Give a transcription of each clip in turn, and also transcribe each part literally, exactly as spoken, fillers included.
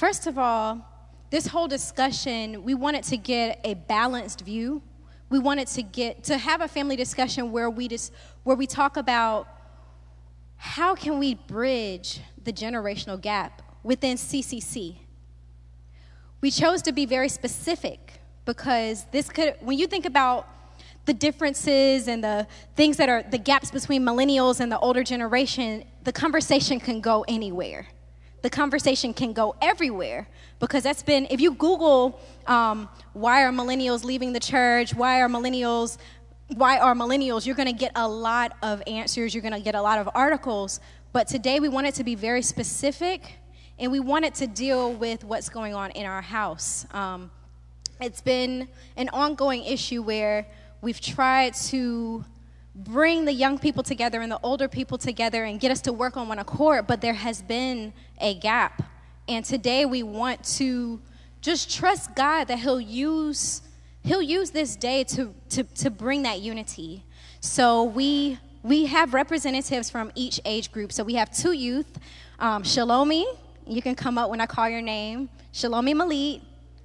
First of all, this whole discussion, we wanted to get a balanced view. We wanted to get to have a family discussion where we just where we talk about how can we bridge the generational gap within C C C. We chose to be very specific because this could, when you think about the differences and the things that are the gaps between millennials and the older generation, the conversation can go anywhere. The conversation can go everywhere because that's been, if you Google um, why are millennials leaving the church, why are millennials, why are millennials, you're going to get a lot of answers, you're going to get a lot of articles. But today we wanted to be very specific and we wanted to deal with what's going on in our house. Um, it's been an ongoing issue where we've tried to bring the young people together and the older people together and get us to work on one accord, but there has been a gap. And today we want to just trust God that he'll use he'll use this day to to, to bring that unity. So we we have representatives from each age group. So we have two youth, um, Shalomi, you can come up when I call your name, Shalomi Malit,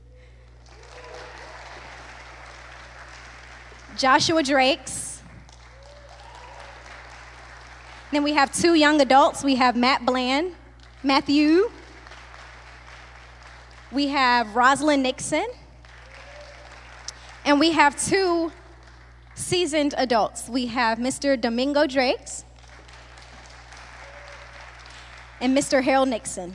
Joshua Drakes. Then we have two young adults. We have Matt Bland, Matthew. We have Rosalind Nixon. And we have two seasoned adults. We have Mister Domingo Drakes and Mister Harold Nixon.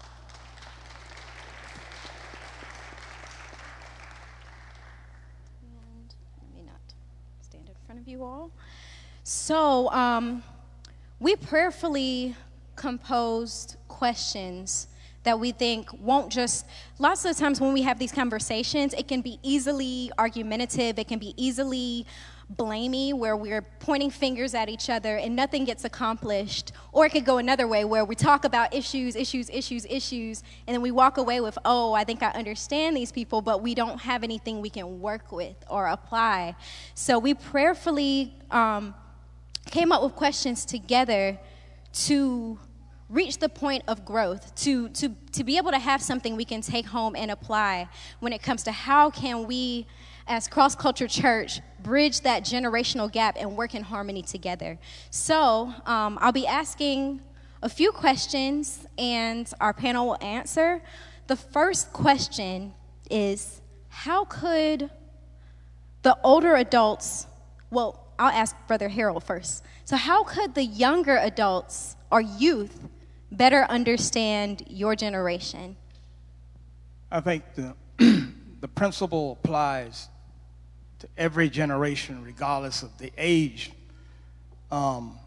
And let me not stand in front of you all. So, um, we prayerfully composed questions that we think won't just, lots of times when we have these conversations, it can be easily argumentative, it can be easily blamey, where we're pointing fingers at each other and nothing gets accomplished. Or it could go another way where we talk about issues, issues, issues, issues, and then we walk away with, oh, I think I understand these people, but we don't have anything we can work with or apply. So we prayerfully um, came up with questions together to reach the point of growth, to, to, to be able to have something we can take home and apply when it comes to how can we, as Cross Culture Church, bridge that generational gap and work in harmony together. So um, I'll be asking a few questions, and our panel will answer. The first question is, how could the older adults, well, I'll ask Brother Harold first. So how could the younger adults or youth better understand your generation? I think the, the principle applies to every generation, regardless of the age. Um,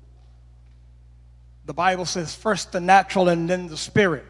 the Bible says first the natural and then the spirit.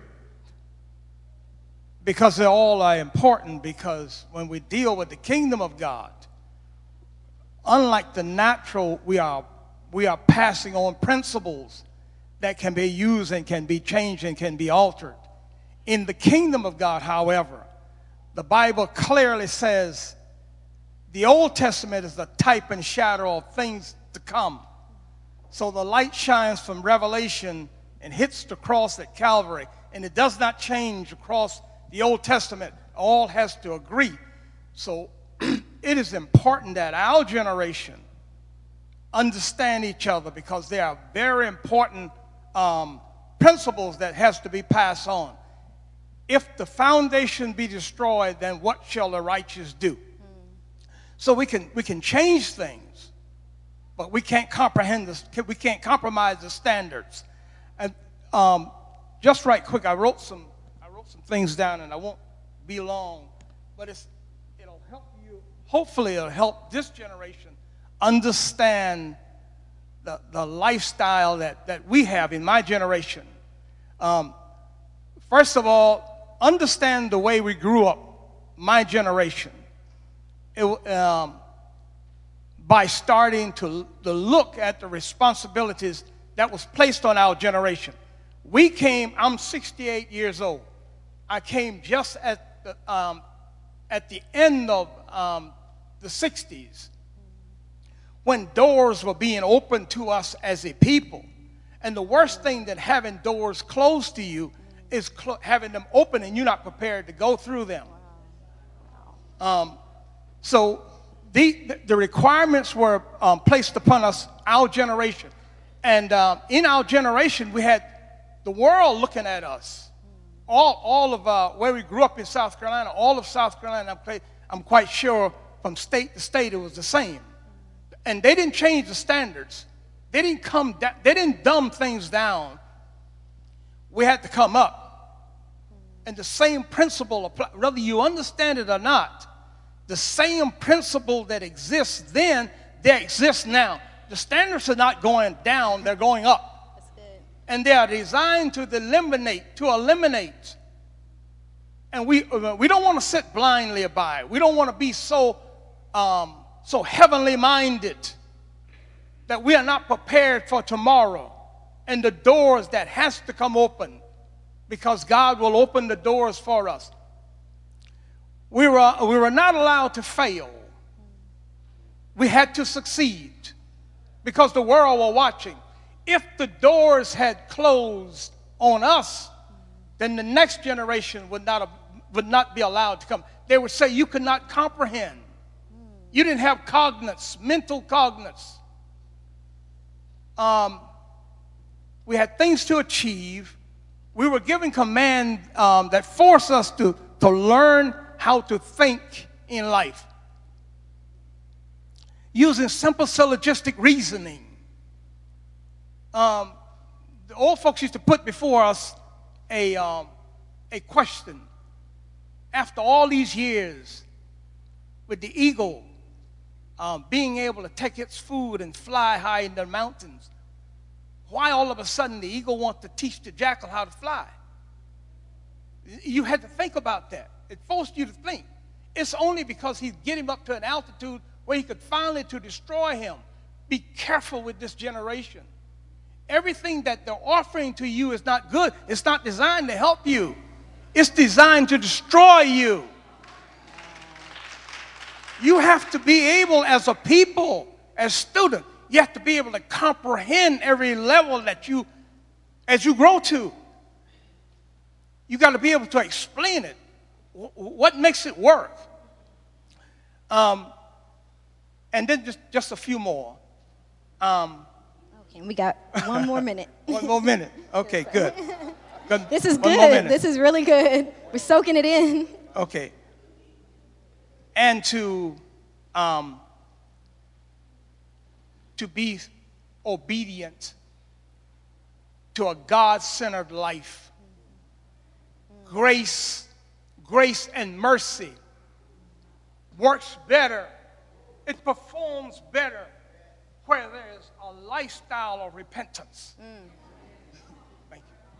Because they all are important, because when we deal with the kingdom of God, unlike the natural, we are, we are passing on principles that can be used and can be changed and can be altered. In the kingdom of God, however, the Bible clearly says the Old Testament is the type and shadow of things to come. So the light shines from Revelation and hits the cross at Calvary, and it does not change across the Old Testament. All has to agree. So it is important that our generation understand each other, because there are very important um, principles that has to be passed on. If the foundation be destroyed, then what shall the righteous do? Mm. So we can we can change things, but we can't comprehend this. We can't compromise the standards. And um, just right quick, I wrote some I wrote some things down, and I won't be long, but it's it'll help you. Hopefully, it'll help this generation understand the, the lifestyle that, that we have in my generation. Um, first of all, understand the way we grew up, my generation, it, um, by starting to, to look at the responsibilities that was placed on our generation. We came, I'm sixty-eight years old. I came just at the, um, at the end of um, the sixties, when doors were being opened to us as a people. And the worst thing than having doors closed to you is cl- having them open and you're not prepared to go through them. Um, so the, the requirements were um, placed upon us, our generation. And uh, in our generation, we had the world looking at us. All, all of uh, where we grew up in South Carolina, all of South Carolina, I'm quite, I'm quite sure from state to state it was the same. And they didn't change the standards. They didn't come down, they didn't dumb things down. We had to come up. And the same principle applies, whether you understand it or not, the same principle that exists then, they exist now. The standards are not going down, they're going up. And they are designed to eliminate, to eliminate. And we, we don't want to sit blindly by. We don't want to be so, um, so heavenly minded that we are not prepared for tomorrow and the doors that has to come open, because God will open the doors for us. We were, we were not allowed to fail. We had to succeed because the world were watching. If the doors had closed on us, then the next generation would not, have, would not be allowed to come. They would say, you could not comprehend. You didn't have cognates, mental cognates. Um, we had things to achieve. We were given command um, that forced us to, to learn how to think in life, using simple syllogistic reasoning. Um, the old folks used to put before us a, um, a question. After all these years, with the eagle um, being able to take its food and fly high in the mountains, why all of a sudden the eagle wants to teach the jackal how to fly? You had to think about that. It forced you to think. It's only because he's getting up to an altitude where he could finally to destroy him. Be careful with this generation. Everything that they're offering to you is not good. It's not designed to help you. It's designed to destroy you. You have to be able, as a people, as students, you have to be able to comprehend every level that you, as you grow to. You got to be able to explain it. What makes it work? Um, and then just, just a few more. Um, okay, we got one more minute. One more minute. Okay, good. good. This is good. This is really good. We're soaking it in. Okay. And to, um, to be obedient to a God-centered life. Grace, grace and mercy works better. It performs better where there is a lifestyle of repentance. Mm. Thank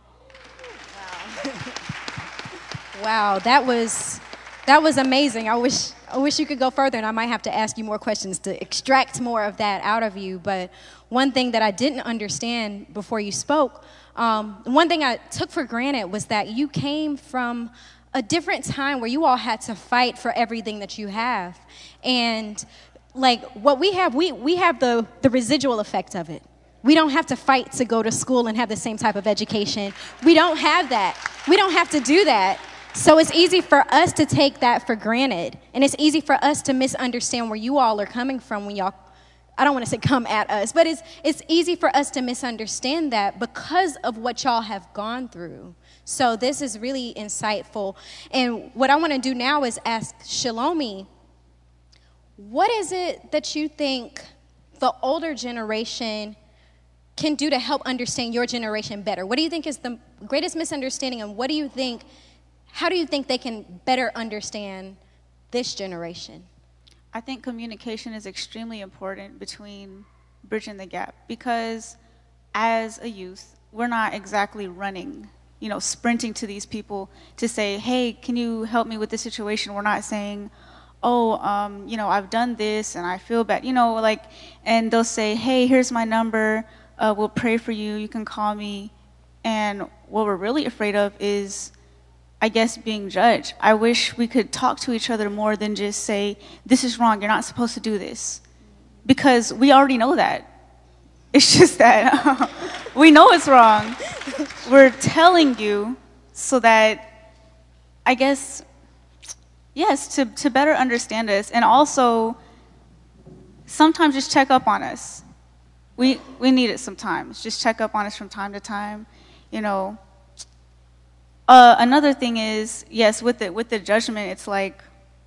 you. Wow. Wow, that was that was amazing. I wish I wish you could go further, and I might have to ask you more questions to extract more of that out of you. But one thing that I didn't understand before you spoke, um, one thing I took for granted was that you came from a different time where you all had to fight for everything that you have. And like what we have, we, we have the, the residual effect of it. We don't have to fight to go to school and have the same type of education. We don't have that. We don't have to do that. So it's easy for us to take that for granted. And it's easy for us to misunderstand where you all are coming from when y'all, I don't want to say come at us, but it's, it's easy for us to misunderstand that because of what y'all have gone through. So this is really insightful. And what I want to do now is ask Shalomi, what is it that you think the older generation can do to help understand your generation better? What do you think is the greatest misunderstanding, and what do you think, how do you think they can better understand this generation? I think communication is extremely important between bridging the gap, because as a youth, we're not exactly running, you know, sprinting to these people to say, hey, can you help me with this situation? We're not saying, oh, um, you know, I've done this and I feel bad, you know, like, and they'll say, hey, here's my number. Uh, we'll pray for you. You can call me. And what we're really afraid of is, I guess, being judged. I wish we could talk to each other more than just say, this is wrong, you're not supposed to do this. Because we already know that. It's just that we know it's wrong. We're telling you so that, I guess, yes, to, to better understand us, and also sometimes just check up on us. We we need it sometimes. Just check up on us from time to time, you know. Uh, another thing is, yes, with the with the judgment, it's like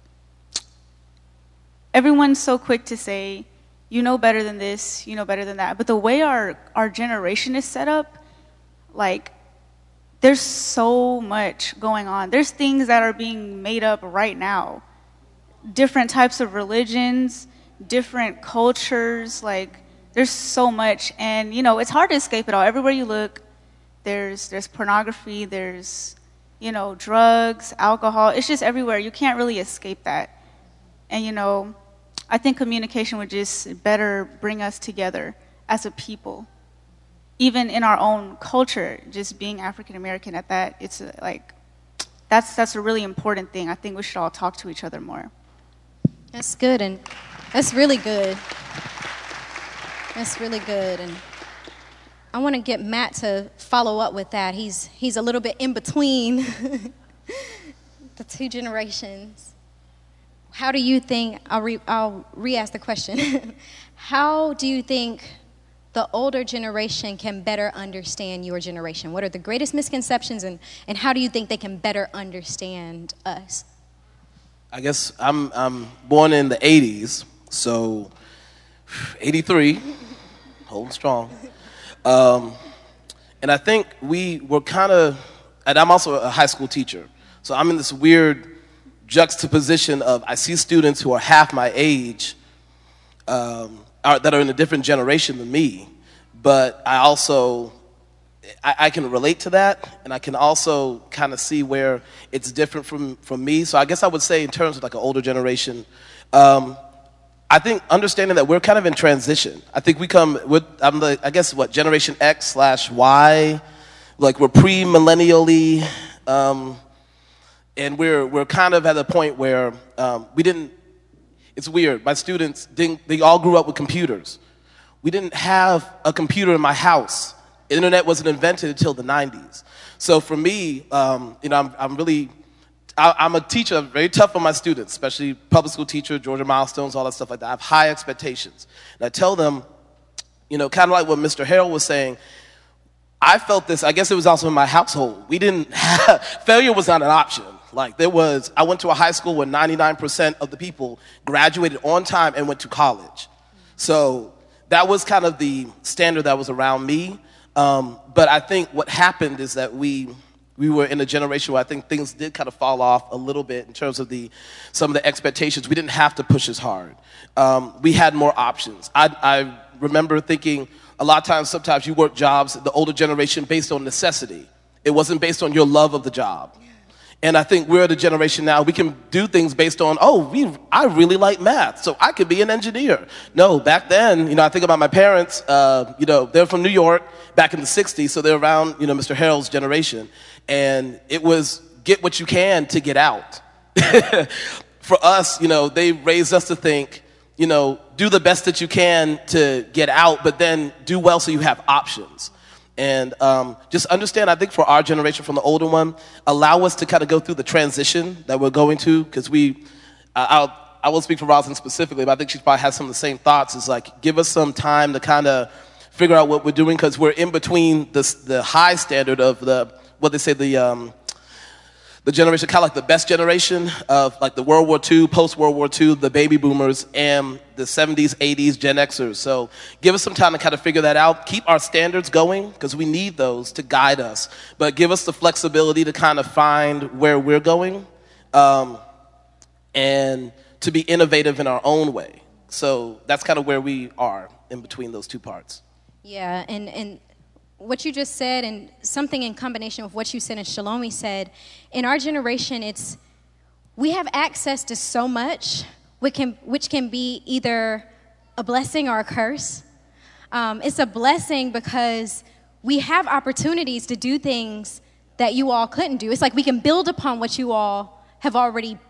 everyone's so quick to say, you know better than this, you know better than that. But the way our our generation is set up, like, there's so much going on. There's things that are being made up right now. Different types of religions, different cultures, like, there's so much. And, you know, it's hard to escape it all. Everywhere you look, there's there's pornography, there's, you know, drugs, alcohol. It's just everywhere. You can't really escape that. And, you know, I think communication would just better bring us together as a people. Even in our own culture, just being African American at that, it's uh, like, that's that's a really important thing. I think we should all talk to each other more. That's good, and that's really good. That's really good, and I want to get Matt to follow up with that. He's he's a little bit in between the two generations. How do you think, I'll re, I'll re-ask the question. How do you think the older generation can better understand your generation? What are the greatest misconceptions, and, and how do you think they can better understand us? I guess I'm I'm born in the eighties, so eighty-three, holding strong. Um, and I think we were kind of, and I'm also a high school teacher, so I'm in this weird juxtaposition of, I see students who are half my age, um, are, that are in a different generation than me, but I also, I, I can relate to that, and I can also kind of see where it's different from, from me. So I guess I would say, in terms of like an older generation, um, I think understanding that we're kind of in transition. I think we come with, I'm the, I guess what, Generation X slash Y, like we're pre-millennially, um, and we're we're kind of at a point where um, we didn't. It's weird. My students didn't. They all grew up with computers. We didn't have a computer in my house. The internet wasn't invented until the nineties. So for me, um, you know, I'm I'm really. I, I'm a teacher. I'm very tough on my students, especially public school teacher, Georgia Milestones, all that stuff like that. I have high expectations, and I tell them, you know, kind of like what Mister Harrell was saying. I felt this. I guess it was also in my household. We didn't have, failure was not an option. Like there was, I went to a high school where ninety-nine percent of the people graduated on time and went to college. So that was kind of the standard that was around me. Um, but I think what happened is that we we were in a generation where I think things did kind of fall off a little bit in terms of the some of the expectations. We didn't have to push as hard. Um, we had more options. I, I remember thinking a lot of times, sometimes you work jobs, the older generation, based on necessity. It wasn't based on your love of the job. And I think we're the generation now, we can do things based on, oh, we, I really like math, so I could be an engineer. No, back then, you know, I think about my parents, uh, you know, they're from New York back in the sixties, so they're around, you know, Mister Harrell's generation. And it was get what you can to get out. For us, you know, they raised us to think, you know, do the best that you can to get out, but then do well so you have options. And um, just understand, I think for our generation, from the older one, allow us to kind of go through the transition that we're going to, because we, uh, I'll, I will speak for Rosalind specifically, but I think she probably has some of the same thoughts. It's like, give us some time to kind of figure out what we're doing, because we're in between the, the high standard of the, what they say, the, um, the generation, kind of like the best generation of like the World War Two, post-World War Two, the baby boomers, and the seventies, eighties, Gen Xers. So give us some time to kind of figure that out. Keep our standards going, because we need those to guide us. But give us the flexibility to kind of find where we're going, um, and to be innovative in our own way. So that's kind of where we are in between those two parts. Yeah, and, and what you just said, and something in combination with what you said and Shalomi said, in our generation, it's we have access to so much, which can, which can be either a blessing or a curse. Um, it's a blessing because we have opportunities to do things that you all couldn't do. It's like we can build upon what you all have already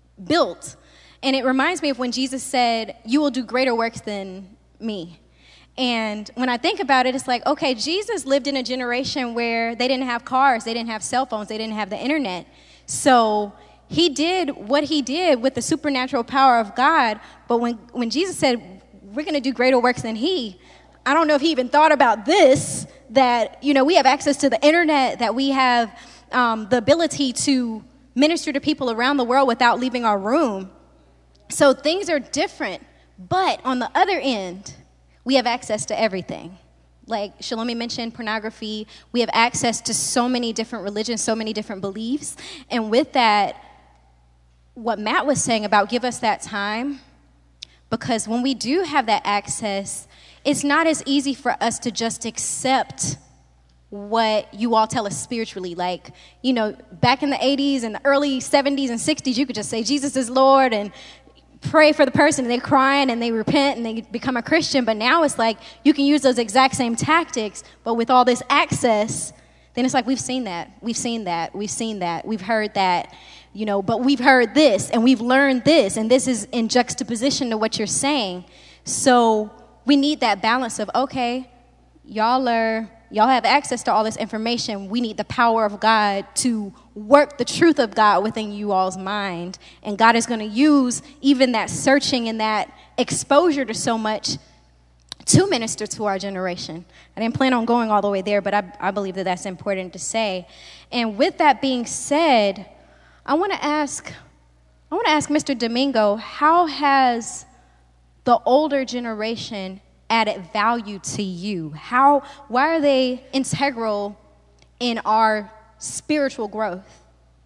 built. And it reminds me of when Jesus said, you will do greater works than me. And when I think about it, it's like, okay, Jesus lived in a generation where they didn't have cars, they didn't have cell phones, they didn't have the internet. So he did what he did with the supernatural power of God. But when, when Jesus said, we're going to do greater works than he, I don't know if he even thought about this, that, you know, we have access to the internet, that we have um, the ability to minister to people around the world without leaving our room. So things are different. But on the other end, we have access to everything. Like Shalomi mentioned, pornography. We have access to so many different religions, so many different beliefs. And with that, what Matt was saying about give us that time, because when we do have that access, it's not as easy for us to just accept what you all tell us spiritually. Like, you know, back in the eighties and the early seventies and sixties, you could just say Jesus is Lord and pray for the person, and they're crying and they repent and they become a Christian. But now it's like you can use those exact same tactics, but with all this access, then it's like we've seen that, we've seen that, we've seen that, we've heard that, you know, but we've heard this and we've learned this, and this is in juxtaposition to what you're saying. So we need that balance of, okay, y'all are, y'all have access to all this information. We need the power of God to work the truth of God within you all's mind. And God is going to use even that searching and that exposure to so much to minister to our generation. I didn't plan on going all the way there, but I, I believe that that's important to say. And with that being said, I want to ask, I want to ask Mister Domingo, how has the older generation added value to you? How, why are they integral in our spiritual growth?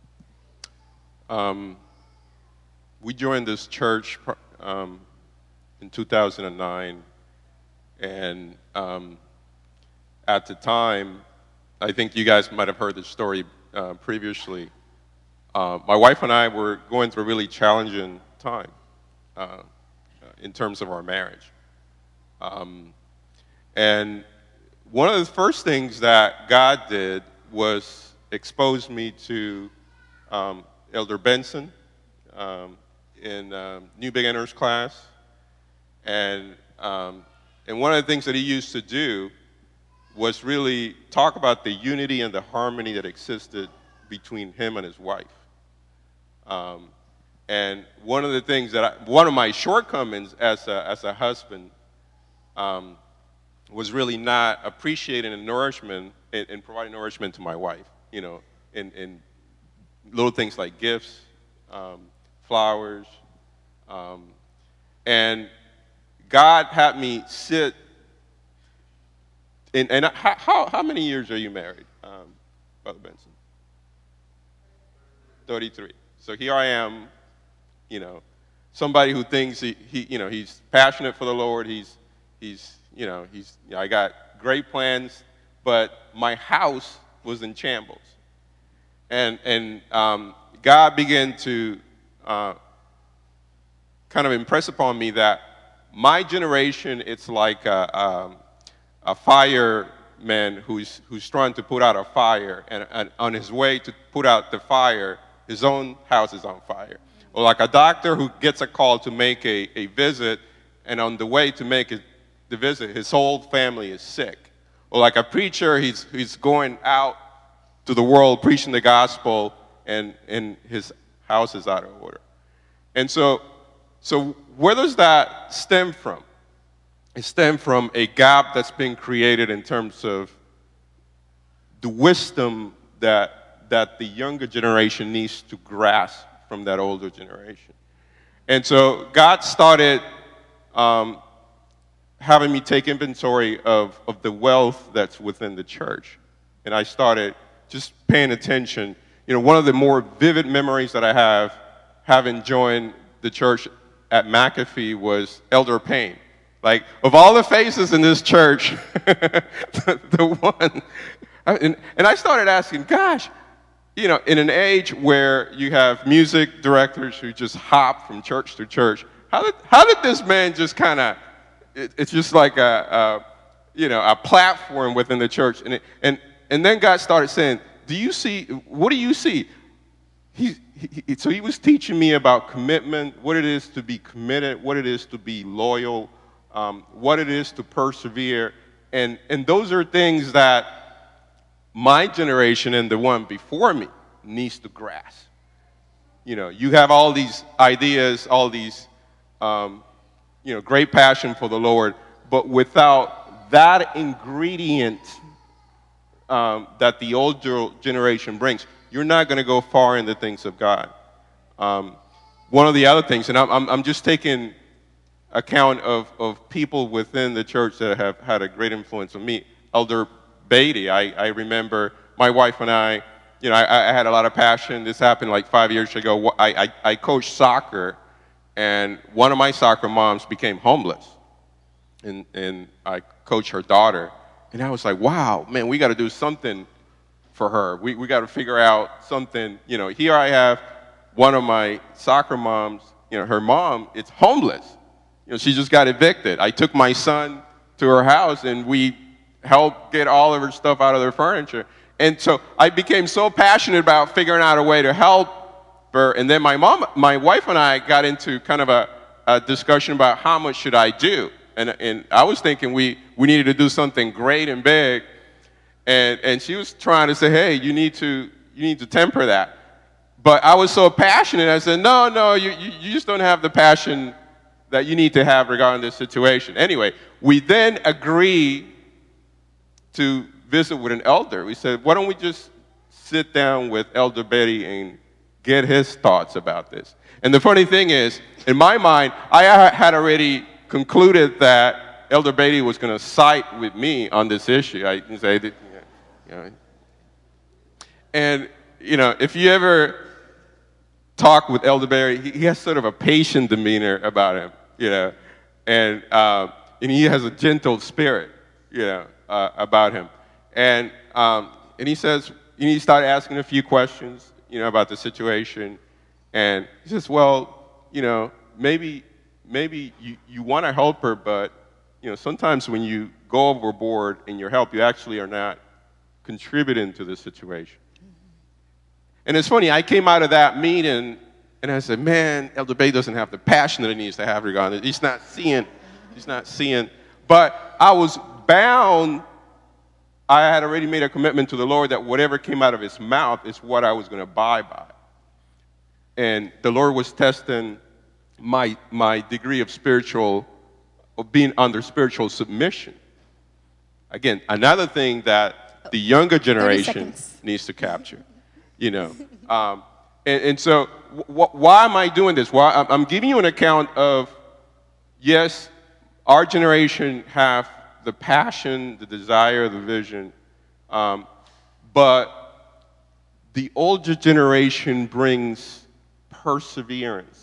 Um, we joined this church um, in two thousand nine, and um, at the time, I think you guys might have heard the story uh, previously. Uh, my wife and I were going through a really challenging time uh, in terms of our marriage. Um, and one of the first things that God did was expose me to um, Elder Benson um, in um, New Beginners class. And, um, and one of the things that he used to do was really talk about the unity and the harmony that existed between him and his wife. Um, and one of the things that I, one of my shortcomings as a, as a husband um, was really not appreciating the nourishment and, and providing nourishment to my wife, you know, in, in little things like gifts, um, flowers, um, and God had me sit. In, and how, how how many years are you married, um, Brother Benson? thirty-three. So here I am, you know, somebody who thinks he, he you know, he's passionate for the Lord. He's, he's, you know, he's, you know, I got great plans, but my house was in shambles. And, and um, God began to uh, kind of impress upon me that my generation, it's like a, um, a fireman who's, who's trying to put out a fire, and, and on his way to put out the fire, his own house is on fire. Or like a doctor who gets a call to make a, a visit, and on the way to make it, the visit, his whole family is sick. Or like a preacher, he's, he's going out to the world preaching the gospel, and, and his house is out of order. And so, so where does that stem from? It stems from a gap that's been created in terms of the wisdom that that the younger generation needs to grasp from that older generation. And so God started um, having me take inventory of, of the wealth that's within the church. And I started just paying attention. You know, one of the more vivid memories that I have having joined the church at McAfee was Elder Payne. Like, of all the faces in this church, the, the one, and, and I started asking, gosh, you know, in an age where you have music directors who just hop from church to church, how did how did this man just kind of? It, it's just like a, a, you know, a platform within the church, and it, and and then God started saying, "Do you see? What do you see?" He, he so he was teaching me about commitment, what it is to be committed, what it is to be loyal, um, what it is to persevere. And, and those are things that my generation and the one before me needs to grasp. You know, you have all these ideas, all these, um, you know, great passion for the Lord, but without that ingredient um, that the older generation brings, you're not going to go far in the things of God. Um, one of the other things, and I'm, I'm, I'm just taking account of, of people within the church that have had a great influence on me. Elder Beatty, I, I remember my wife and I, you know, I, I had a lot of passion. This happened like five years ago. I, I, I coached soccer, and one of my soccer moms became homeless. And, and I coached her daughter. And I was like, wow, man, we got to do something for her. We, we got to figure out something. You know, here I have one of my soccer moms, you know, her mom, it's homeless. You know, she just got evicted. I took my son to her house, and we helped get all of her stuff out of their furniture. And so I became so passionate about figuring out a way to help her. And then my mom, my wife and I got into kind of a, a discussion about how much should I do. And, and I was thinking we, we needed to do something great and big. And, and she was trying to say, hey, you need to, you need to temper that. But I was so passionate, I said, no, no, you, you, you just don't have the passion that you need to have regarding this situation. Anyway, we then agreed to visit with an elder. We said, why don't we just sit down with Elder Betty and get his thoughts about this? And the funny thing is, in my mind, I had already concluded that Elder Beatty was going to side with me on this issue. I can say that, you know, and you know, if you ever talk with Elder Beatty, he, he has sort of a patient demeanor about him, you know, and uh, and he has a gentle spirit, you know, uh, about him, and um, and he says, and he started asking a few questions, you know, about the situation, and he says, well, you know, maybe. Maybe you, you want to help her, but you know, sometimes when you go overboard in your help, you actually are not contributing to the situation. And it's funny, I came out of that meeting and I said, man, Elder Bay doesn't have the passion that he needs to have regarding it. He's not seeing, he's not seeing. But I was bound, I had already made a commitment to the Lord that whatever came out of his mouth is what I was going to abide by. And the Lord was testing my my degree of spiritual, of being under spiritual submission. Again, another thing that the younger generation needs to capture, you know. Um, and, and so, wh- why am I doing this? Well, I'm, I'm giving you an account of, yes, our generation have the passion, the desire, the vision, um, but the older generation brings perseverance.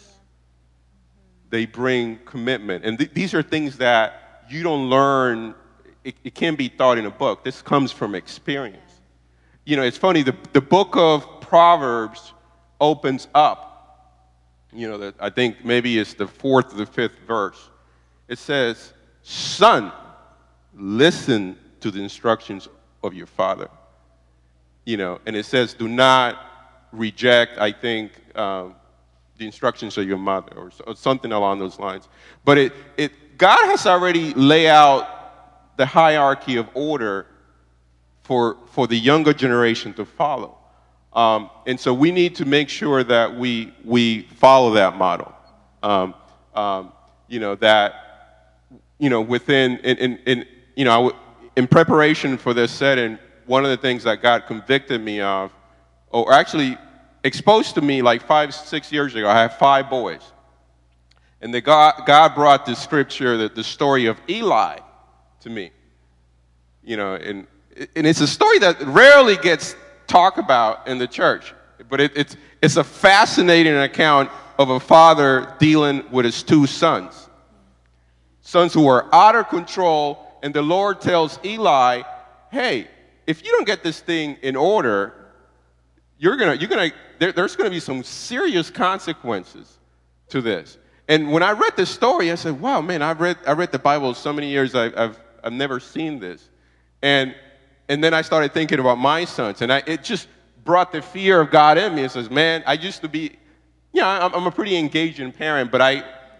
They bring commitment. And th- these are things that you don't learn. It, it can't be taught in a book. This comes from experience. You know, it's funny. The, the book of Proverbs opens up. You know, the, I think maybe it's the fourth or the fifth verse. It says, son, listen to the instructions of your father. You know, and it says, do not reject, I think, um, the instructions of your mother, or, or something along those lines. But it, it, God has already laid out the hierarchy of order for, for the younger generation to follow. Um, and so we need to make sure that we, we follow that model. Um, um, you know, that, you know, within, in, in, in, you know, in preparation for this setting, one of the things that God convicted me of, or actually exposed to me like five, six years ago. I have five boys. And the God, God brought the scripture, the, the story of Eli to me. You know, and, and it's a story that rarely gets talked about in the church. But it, it's, it's a fascinating account of a father dealing with his two sons. Sons who are out of control, and the Lord tells Eli, hey, if you don't get this thing in order, you're gonna, you're gonna, there, there's gonna be some serious consequences to this. And when I read this story, I said, wow, man, I've read, I read the Bible so many years, I've, I've, I've never seen this. And, and then I started thinking about my sons, and I, it just brought the fear of God in me. It says, man, I used to be, you know, I'm, I'm a pretty engaging parent, but I,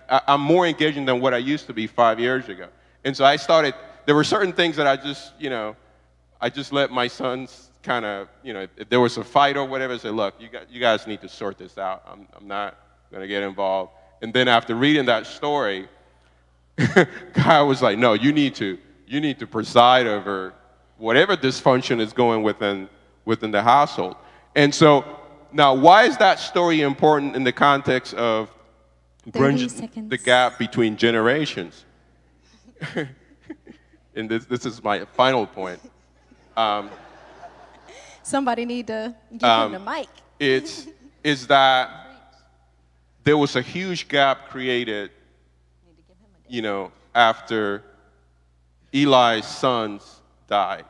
I, I'm more engaging than what I used to be five years ago. And so I started, there were certain things that I just, you know, I just let my sons kind of, you know, if, if there was a fight or whatever, I said, look, you, got, you guys need to sort this out. I'm, I'm not going to get involved. And then after reading that story, God was like, no, you need to, you need to preside over whatever dysfunction is going within, within the household. And so now, why is that story important in the context of bridging the gap between generations? And this, this is my final point. Um, Somebody need to give um, him the mic. It's is that there was a huge gap created, you know, after Eli's sons died.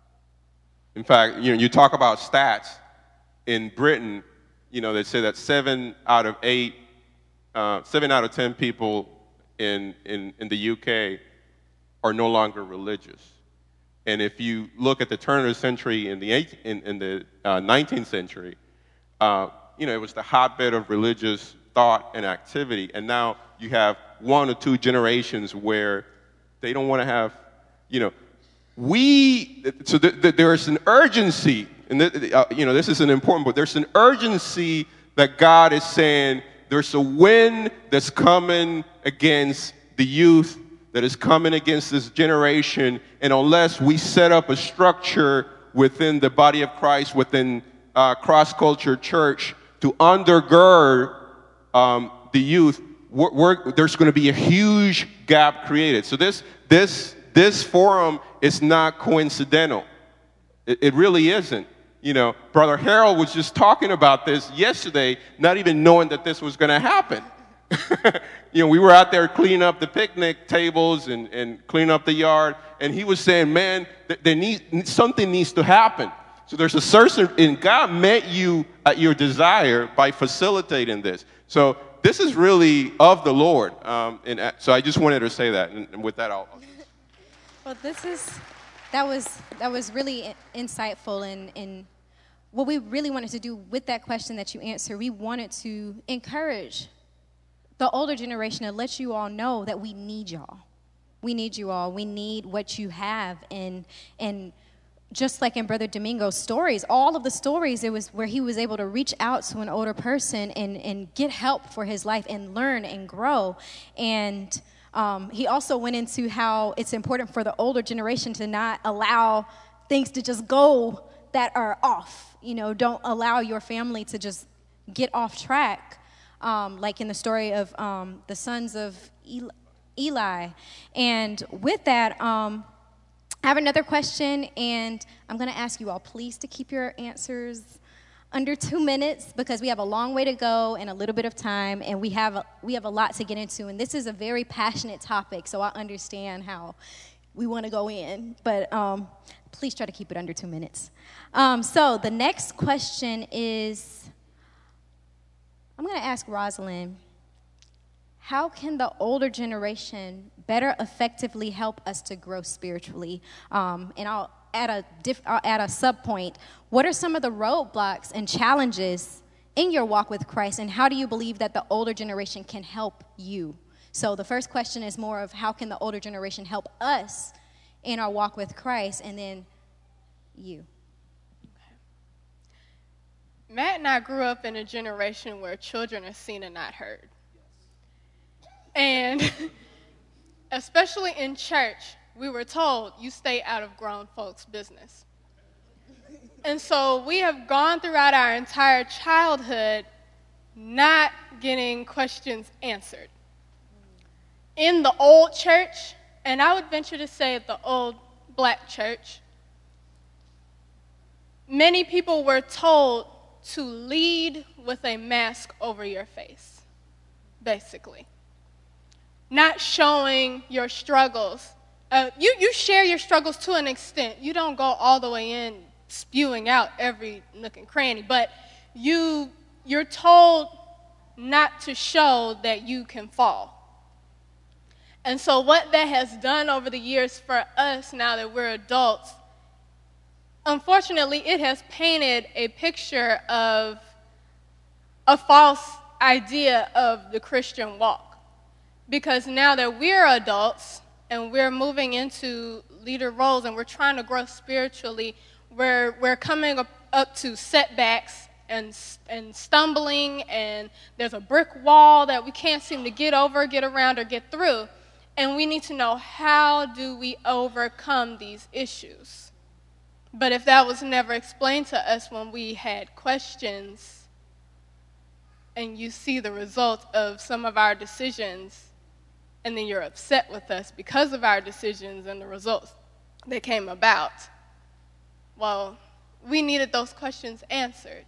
In fact, you know, you talk about stats in Britain. You know, they say that seven out of eight, uh, seven out of ten people in, in in the U K are no longer religious. And if you look at the turn of the century in the eight, in, in the uh, nineteenth century, uh, you know, it was the hotbed of religious thought and activity. And now you have one or two generations where they don't want to have, you know, we, so th- th- there is an urgency, and th- uh, you know, this is an important, but there's an urgency that God is saying there's a wind that's coming against the youth, that is coming against this generation, and unless we set up a structure within the body of Christ, within uh, cross-culture church, to undergird um, the youth, we're, we're, there's going to be a huge gap created. So this this this forum is not coincidental. It, it really isn't. You know, Brother Harold was just talking about this yesterday, not even knowing that this was going to happen. You know, we were out there cleaning up the picnic tables and, and cleaning up the yard, and he was saying, man, th- there need, something needs to happen. So there's a certain, and God met you at your desire by facilitating this. So this is really of the Lord. Um, and uh, so I just wanted to say that, and, and with that, I'll... I'll Well, this is, that was, that was really insightful, and, and what we really wanted to do with that question that you answered, we wanted to encourage the older generation to let you all know that we need y'all. We need you all. We need what you have. And and just like in Brother Domingo's stories, all of the stories, it was where he was able to reach out to an older person and, and get help for his life and learn and grow. And um, he also went into how it's important for the older generation to not allow things to just go that are off. You know, don't allow your family to just get off track. Um, like in the story of um, the sons of Eli. Eli. And with that, um, I have another question, and I'm going to ask you all, please, to keep your answers under two minutes because we have a long way to go and a little bit of time, and we have a, we have a lot to get into. And this is a very passionate topic, so I understand how we want to go in. But um, please try to keep it under two minutes. Um, so the next question is... I'm going to ask Rosalind, how can the older generation better effectively help us to grow spiritually? Um, and I'll add a diff, I'll add a sub point. What are some of the roadblocks and challenges in your walk with Christ, and how do you believe that the older generation can help you? So the first question is more of how can the older generation help us in our walk with Christ, and then you. Matt and I grew up in a generation where children are seen and not heard. And especially in church, we were told, you stay out of grown folks' business. And so we have gone throughout our entire childhood not getting questions answered. In the old church, and I would venture to say the old black church, many people were told to lead with a mask over your face, basically. Not showing your struggles. Uh, you, you share your struggles to an extent. You don't go all the way in spewing out every nook and cranny, but you, you're told not to show that you can fall. And so what that has done over the years for us now that we're adults, unfortunately, it has painted a picture of a false idea of the Christian walk. Because now that we're adults and we're moving into leader roles and we're trying to grow spiritually, we're, we're coming up, up to setbacks and, and stumbling, and there's a brick wall that we can't seem to get over, get around, or get through. And we need to know, how do we overcome these issues? But if that was never explained to us when we had questions, and you see the result of some of our decisions, and then you're upset with us because of our decisions and the results that came about, well, we needed those questions answered.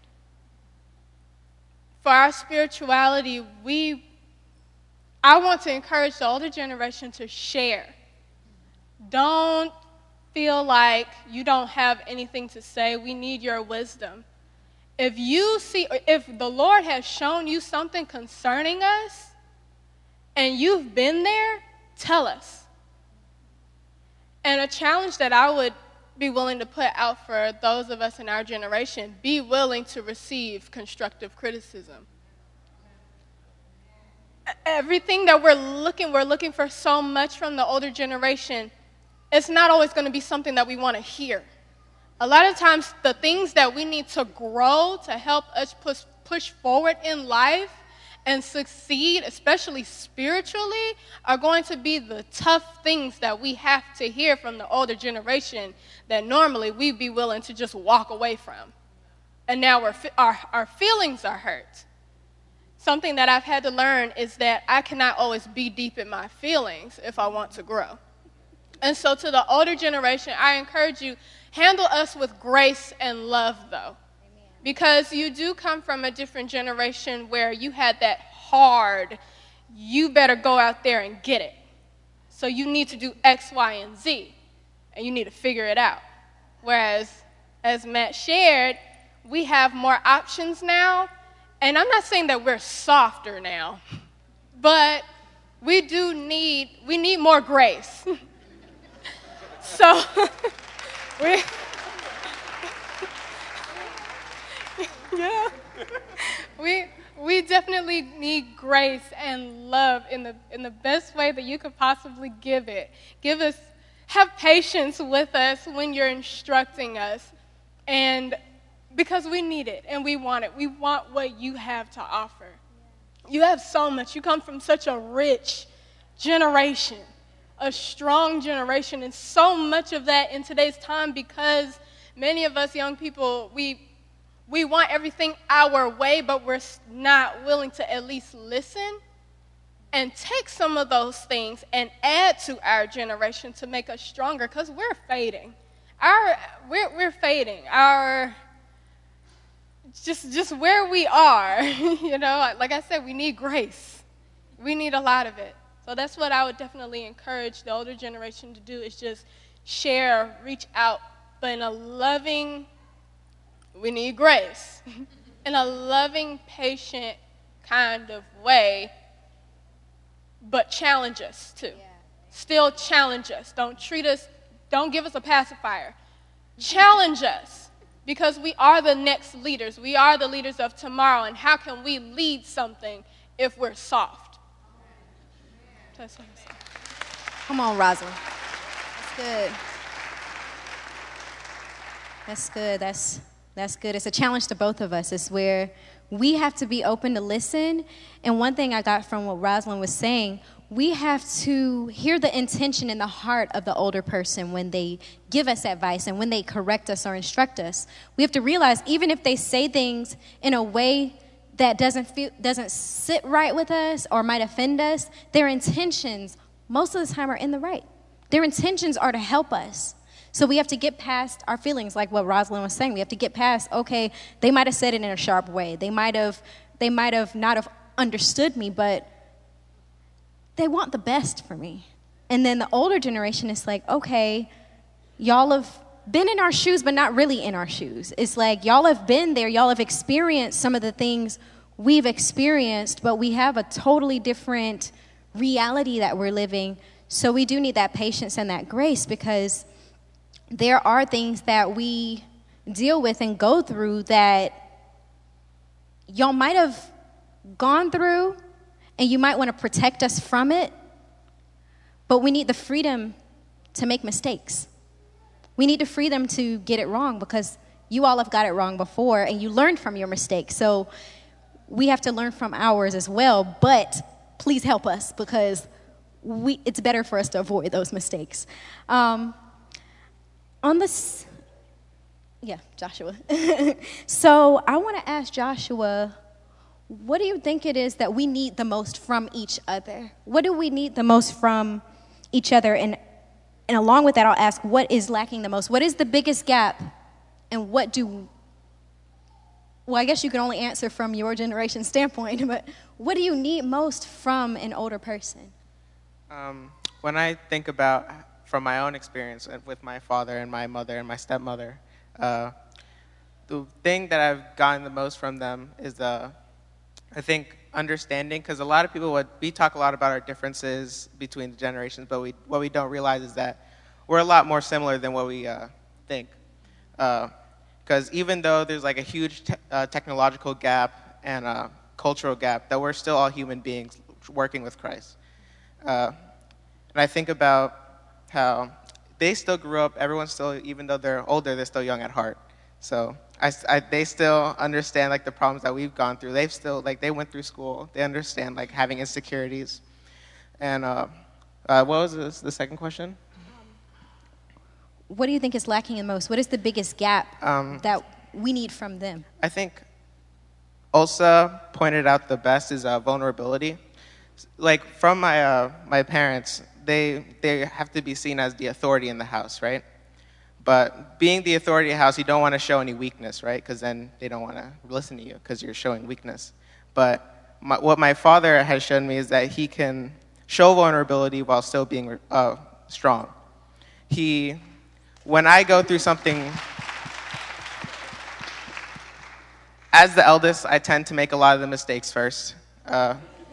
For our spirituality, we, I want to encourage the older generation to share. Don't feel like you don't have anything to say. We need your wisdom. If you see, if the Lord has shown you something concerning us and you've been there, tell us. And a challenge that I would be willing to put out for those of us in our generation, be willing to receive constructive criticism. Everything that we're looking, we're looking for so much from the older generation, it's not always going to be something that we want to hear. A lot of times, the things that we need to grow to help us push, push forward in life and succeed, especially spiritually, are going to be the tough things that we have to hear from the older generation that normally we'd be willing to just walk away from. And now we're, our, our feelings are hurt. Something that I've had to learn is that I cannot always be deep in my feelings if I want to grow. And so to the older generation, I encourage you, handle us with grace and love, though. Because you do come from a different generation where you had that hard, you better go out there and get it. So you need to do X, Y, and Z, and you need to figure it out. Whereas, as Matt shared, we have more options now, and I'm not saying that we're softer now, but we do need, we need more grace. So, we... Yeah, we we definitely need grace and love in the in the best way that you could possibly give it. Give us, have patience with us when you're instructing us, and because we need it and we want it. We want what you have to offer. You have so much. You come from such a rich generation, a strong generation, and so much of that in today's time, because many of us young people, we. We want everything our way, but we're not willing to at least listen and take some of those things and add to our generation to make us stronger, because we're fading. Our, we're, we're fading. Our, just, just where we are, you know, like I said, we need grace. We need a lot of it. So that's what I would definitely encourage the older generation to do, is just share, reach out, but in a loving, we need grace in a loving, patient kind of way, but challenge us too. Yeah. Still challenge us. Don't treat us, don't give us a pacifier. Challenge us, because we are the next leaders. We are the leaders of tomorrow, and how can we lead something if we're soft? That's what I'm saying. Come on, Rosalind. That's good. That's good. That's That's good. It's a challenge to both of us. It's where we have to be open to listen. And one thing I got from what Rosalind was saying, we have to hear the intention in the heart of the older person when they give us advice and when they correct us or instruct us. We have to realize, even if they say things in a way that doesn't feel, doesn't sit right with us or might offend us, their intentions most of the time are in the right. Their intentions are to help us. So we have to get past our feelings, like what Rosalind was saying. We have to get past, okay, they might have said it in a sharp way. They might have, they might have not have understood me, but they want the best for me. And then the older generation is like, okay, y'all have been in our shoes, but not really in our shoes. It's like y'all have been there. Y'all have experienced some of the things we've experienced, but we have a totally different reality that we're living. So we do need that patience and that grace, because there are things that we deal with and go through that y'all might have gone through and you might want to protect us from it, but we need the freedom to make mistakes. We need the freedom to get it wrong because you all have got it wrong before and you learned from your mistakes. So we have to learn from ours as well, but please help us because we, it's better for us to avoid those mistakes. Um, on this, yeah, Joshua. So I want to ask Joshua, what do you think it is that we need the most from each other? What do we need the most from each other? And and along with that, I'll ask, what is lacking the most? What is the biggest gap? And what do, well, I guess you can only answer from your generation standpoint, but what do you need most from an older person? Um, when I think about, from my own experience with my father and my mother and my stepmother, uh, the thing that I've gotten the most from them is, uh, I think, understanding, because a lot of people, would, we talk a lot about our differences between the generations, but we, what we don't realize is that we're a lot more similar than what we uh, think. Because uh, even though there's like a huge te- uh, technological gap and a cultural gap, that we're still all human beings working with Christ. Uh, and I think about how they still grew up, everyone's still, even though they're older, they're still young at heart. So I, I, they still understand like the problems that we've gone through. They've still, like they went through school. They understand like having insecurities. And uh, uh, what was this, the second question? What do you think is lacking the most? What is the biggest gap Um, that we need from them? I think Ulsa pointed out the best is uh, vulnerability. Like from my uh, my parents, they they have to be seen as the authority in the house, right? But being the authority in the house, you don't want to show any weakness, right? Because then they don't want to listen to you because you're showing weakness. But my, what my father has shown me is that he can show vulnerability while still being uh, strong. He, when I go through something, as the eldest, I tend to make a lot of the mistakes first. Uh,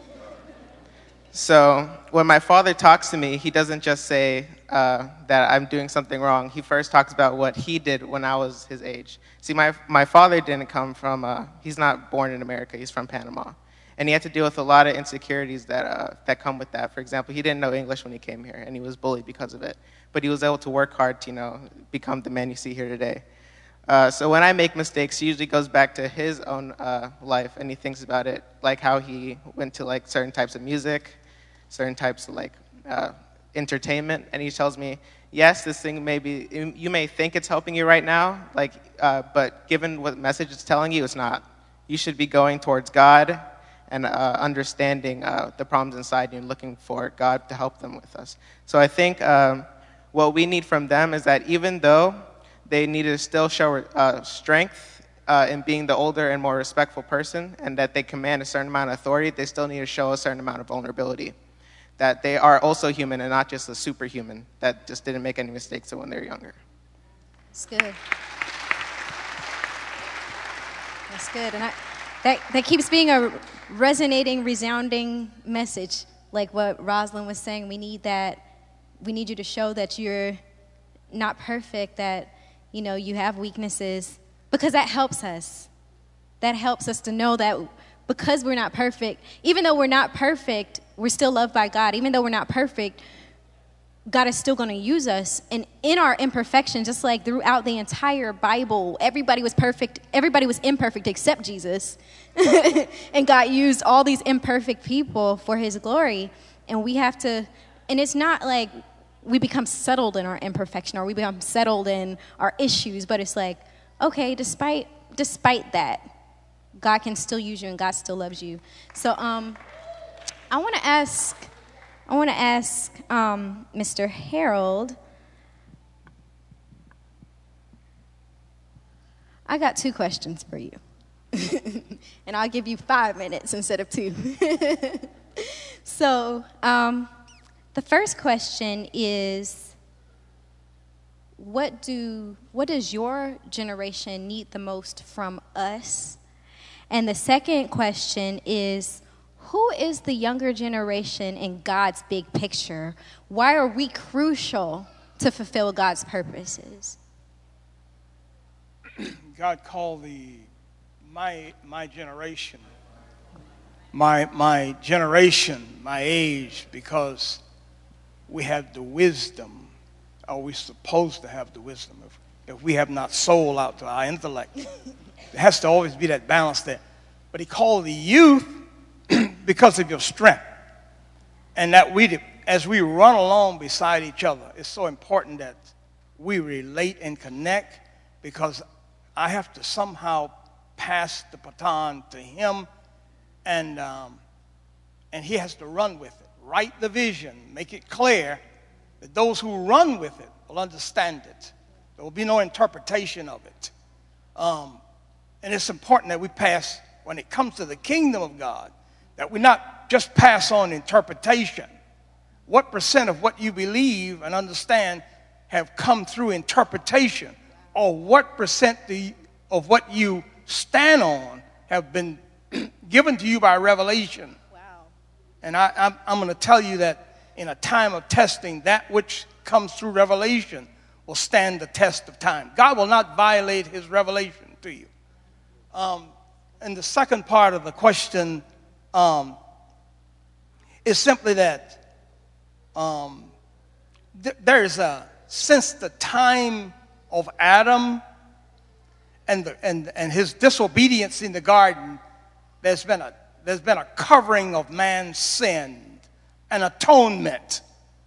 So when my father talks to me, he doesn't just say uh, that I'm doing something wrong. He first talks about what he did when I was his age. See, my my father didn't come from, uh, he's not born in America, he's from Panama. And he had to deal with a lot of insecurities that uh, that come with that. For example, he didn't know English when he came here, and he was bullied because of it. But he was able to work hard to, you know, become the man you see here today. Uh, so when I make mistakes, he usually goes back to his own uh, life, and he thinks about it, like how he went to like certain types of music, certain types of like uh, entertainment, and he tells me, yes, this thing may be, you may think it's helping you right now, like, uh, but given what message it's telling you, it's not. You should be going towards God and uh, understanding uh, the problems inside you and looking for God to help them with us. So I think um, what we need from them is that even though they need to still show uh, strength uh, in being the older and more respectful person, and that they command a certain amount of authority, they still need to show a certain amount of vulnerability. That they are also human and not just a superhuman that just didn't make any mistakes when they were younger. That's good. That's good. And I, that, that keeps being a resonating, resounding message. Like what Rosalind was saying, we need that, we need you to show that you're not perfect, that, you know, you have weaknesses, because that helps us. That helps us to know that because we're not perfect, even though we're not perfect, we're still loved by God. Even though we're not perfect, God is still going to use us. And in our imperfection, just like throughout the entire Bible, everybody was perfect. Everybody was imperfect except Jesus. And God used all these imperfect people for his glory. And we have to, and it's not like we become settled in our imperfection or we become settled in our issues, but it's like, okay, despite despite that, God can still use you and God still loves you. So um, I want to ask, I want to ask um, Mister Harold. I got two questions for you, and I'll give you five minutes instead of two. So um, the first question is, what do what does your generation need the most from us? And the second question is, who is the younger generation in God's big picture? Why are we crucial to fulfill God's purposes? God called the my my generation my, my generation, my age, because we have the wisdom, or we're supposed to have the wisdom. If, if we have not sold out to our intellect, there has to always be that balance there. But he called the youth because of your strength. And that we, as we run along beside each other, it's so important that we relate and connect, because I have to somehow pass the baton to him, and um, and he has to run with it. Write the vision, make it clear that those who run with it will understand it. There will be no interpretation of it. Um, and it's important that we pass, when it comes to the kingdom of God, that we not just pass on interpretation. What percent of what you believe and understand have come through interpretation? Or what percent do you, of what you stand on have been given to you by revelation? Wow. And I, I'm, I'm going to tell you that in a time of testing, that which comes through revelation will stand the test of time. God will not violate his revelation to you. Um, and the second part of the question um, is simply that um, th- there is a, since the time of Adam and, the, and, and his disobedience in the garden, there's been a, there's been a covering of man's sin, an atonement,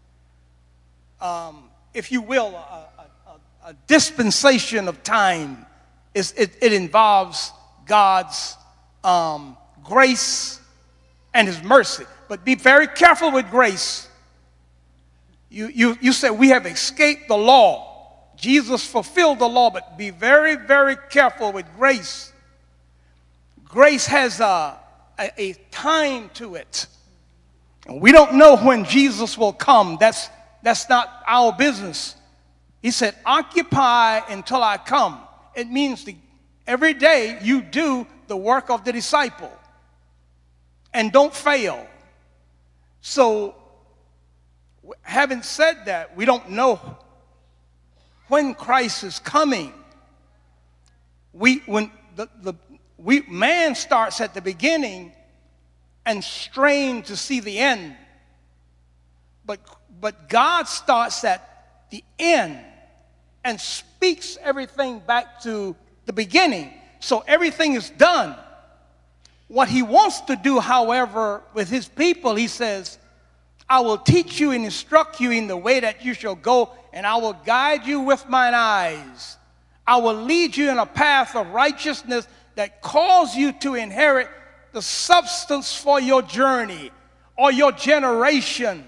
um, if you will, a, a, a dispensation of time. Is, it, it involves God's um, grace and his mercy. But be very careful with grace. You, you, you said we have escaped the law. Jesus fulfilled the law, but be very, very careful with grace. Grace has a, a, a time to it. And we don't know when Jesus will come. That's, that's not our business. He said, occupy until I come. It means the, every day you do the work of the disciple. And don't fail. So, having said that, we don't know when Christ is coming. We, when the, the we, man starts at the beginning and strain to see the end. But, but God starts at the end and speaks everything back to the beginning. So everything is done. What he wants to do, however, with his people, he says, I will teach you and instruct you in the way that you shall go, and I will guide you with mine eyes. I will lead you in a path of righteousness that calls you to inherit the substance for your journey or your generation.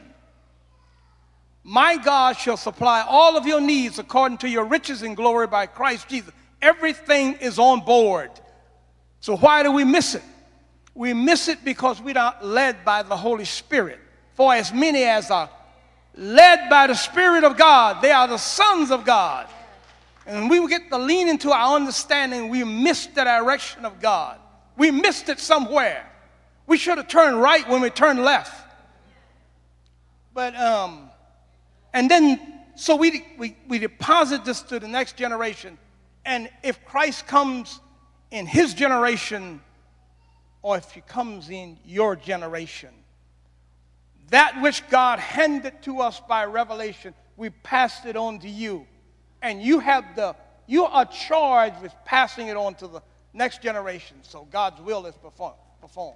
My God shall supply all of your needs according to your riches and glory by Christ Jesus. Everything is on board. So why do we miss it? We miss it because we're not led by the Holy Spirit. For as many as are led by the Spirit of God, they are the sons of God. And we get to lean into our understanding, we miss the direction of God. We missed it somewhere. We should have turned right when we turned left. But, um, and then, so we, we, we deposit this to the next generation. And if Christ comes in his generation, or if he comes in your generation, that which God handed to us by revelation, we passed it on to you. And you have the, you are charged with passing it on to the next generation. So God's will is perform, performed.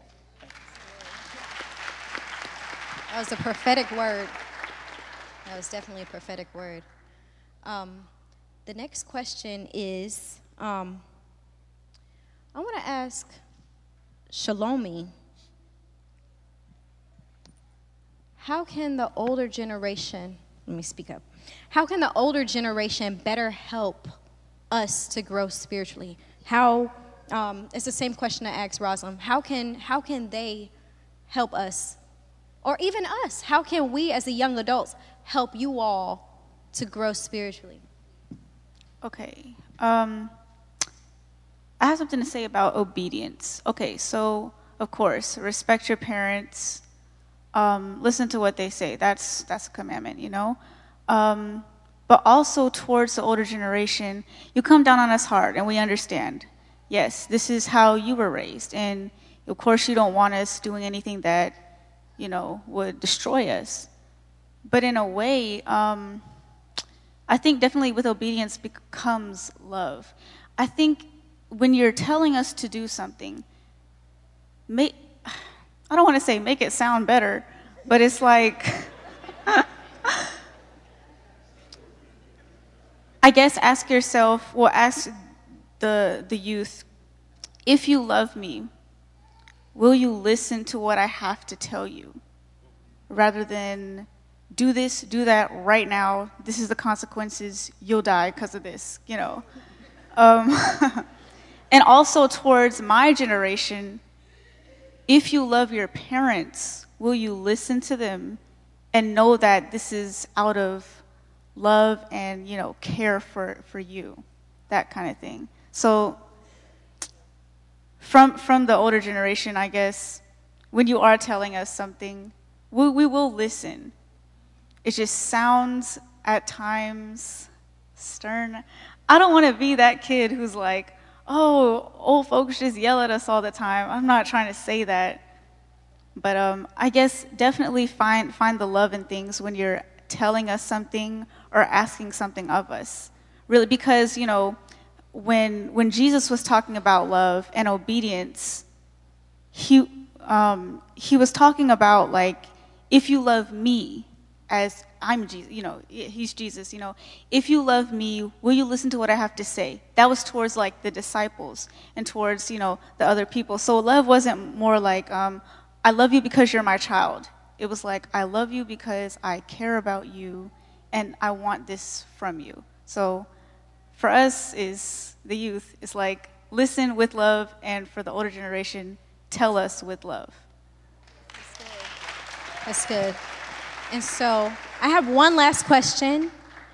That was a prophetic word. That was definitely a prophetic word. Um, the next question is, um, I want to ask Shalomi, how can the older generation, let me speak up, how can the older generation better help us to grow spiritually? How, um, it's the same question I asked Rosalind, how can, how can they help us? Or even us, how can we as the young adults help you all to grow spiritually? Okay. Um, I have something to say about obedience. Okay, so, of course, respect your parents. Um, listen to what they say. That's, that's a commandment, you know? Um, but also towards the older generation, you come down on us hard, and we understand. Yes, this is how you were raised, and Of course, you don't want us doing anything that, you know, would destroy us. But in a way, um, I think definitely with obedience becomes love. I think when you're telling us to do something, make, I don't want to say make it sound better, but it's like, I guess ask yourself, well, ask the the youth, if you love me, will you listen to what I have to tell you? Rather than do this, do that right now, this is the consequences, you'll die because of this, you know. Um, and also towards my generation, if you love your parents, will you listen to them and know that this is out of love and, you know, care for, for you, that kind of thing. So from from the older generation, I guess, when you are telling us something, we, we will listen. It just sounds at times stern. I don't want to be that kid who's like, oh, old folks just yell at us all the time. I'm not trying to say that. But um, I guess definitely find find the love in things when you're telling us something or asking something of us. Really, because, you know, when when Jesus was talking about love and obedience, he um, he was talking about, like, if you love me as I'm Jesus, you know, he's Jesus, you know, if you love me, will you listen to what I have to say? That was towards, like, the disciples and towards, you know, the other people. So love wasn't more like, um, I love you because you're my child. It was like, I love you because I care about you and I want this from you. So for us, is the youth, it's like, listen with love, and for the older generation, tell us with love. That's good. That's good. And so I have one last question,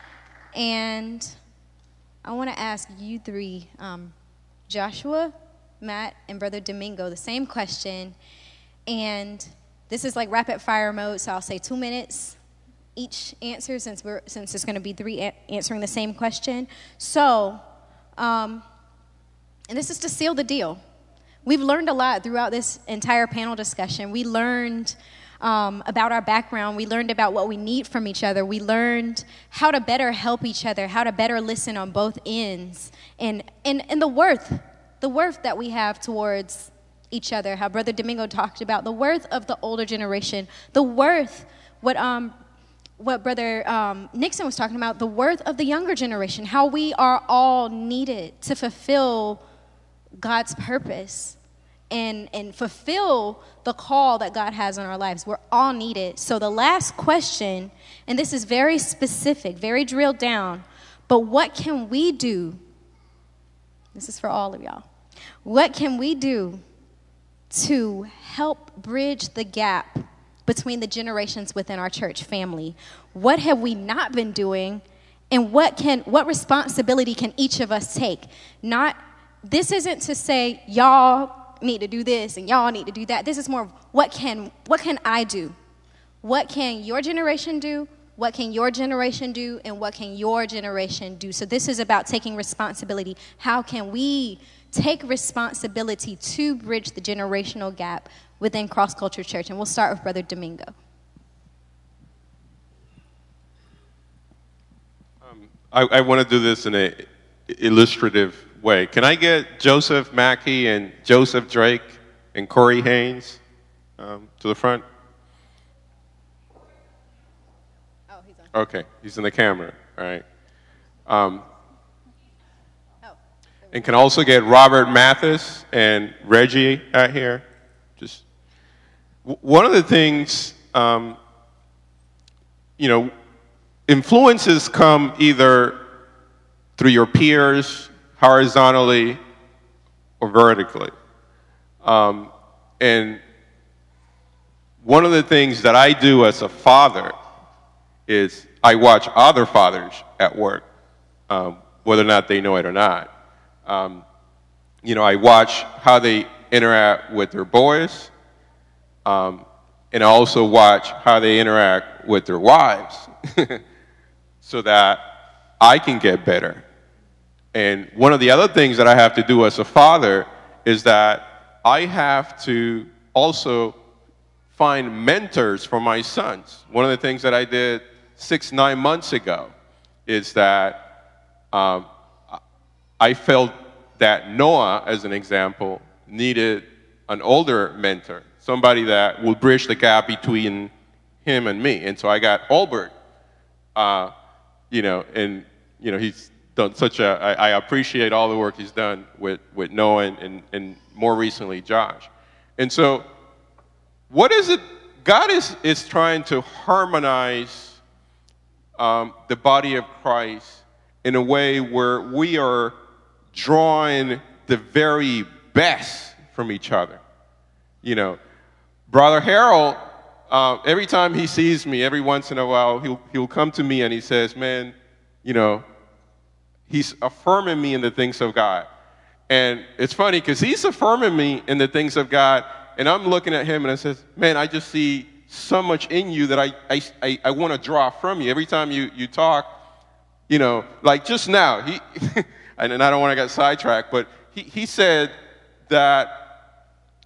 and I want to ask you three, um, Joshua, Matt, and Brother Domingo, the same question. And this is like rapid fire mode, so I'll say two minutes each answer, since we're since it's going to be three a- answering the same question. So, um, and this is to seal the deal. We've learned a lot throughout this entire panel discussion. We learned um, about our background. We learned about what we need from each other. We learned how to better help each other, how to better listen on both ends, and and, and the worth, the worth that we have towards each other, how Brother Domingo talked about the worth of the older generation, the worth, what um what Brother um, Nixon was talking about, the worth of the younger generation, how we are all needed to fulfill God's purpose and, and fulfill the call that God has on our lives. We're all needed. So the last question, and this is very specific, very drilled down, but what can we do? This is for all of y'all. What can we do to help bridge the gap between the generations within our church family? What have we not been doing, and what can what responsibility can each of us take? Not this isn't to say y'all need to do this and y'all need to do that. This is more of what can what can I do? What can your generation do? What can your generation do? And what can your generation do? So this is about taking responsibility. How can we take responsibility to bridge the generational gap within Cross Culture Church? And we'll start with Brother Domingo. Um, I, I want to do this in an illustrative way. Can I get Joseph Mackey and Joseph Drake and Corey Haynes um, to the front? Oh, he's on. Okay, he's in the camera. All right. Um, And can also get Robert Mathis and Reggie out here. Just w- one of the things, um, you know, influences come either through your peers, horizontally or vertically. Um, and one of the things that I do as a father is I watch other fathers at work, um, whether or not they know it or not. Um, you know, I watch how they interact with their boys, um, and I also watch how they interact with their wives so that I can get better. And one of the other things that I have to do as a father is that I have to also find mentors for my sons. One of the things that I did six, nine months ago is that um, I felt that Noah, as an example, needed an older mentor, somebody that will bridge the gap between him and me. And so I got Albert, uh, you know, and, you know, he's done such a, I, I appreciate all the work he's done with, with Noah and, and, and more recently Josh. And so what is it? God is, is trying to harmonize um, the body of Christ in a way where we are drawing the very best from each other. You know, Brother Harold, uh, every time he sees me, every once in a while, he'll, he'll come to me and he says, man, you know, he's affirming me in the things of God. And it's funny because he's affirming me in the things of God, and I'm looking at him and I says, man, I just see so much in you that I, I, I, I want to draw from you. Every time you, you talk, you know, like just now, he, and I don't want to get sidetracked, but he, he said that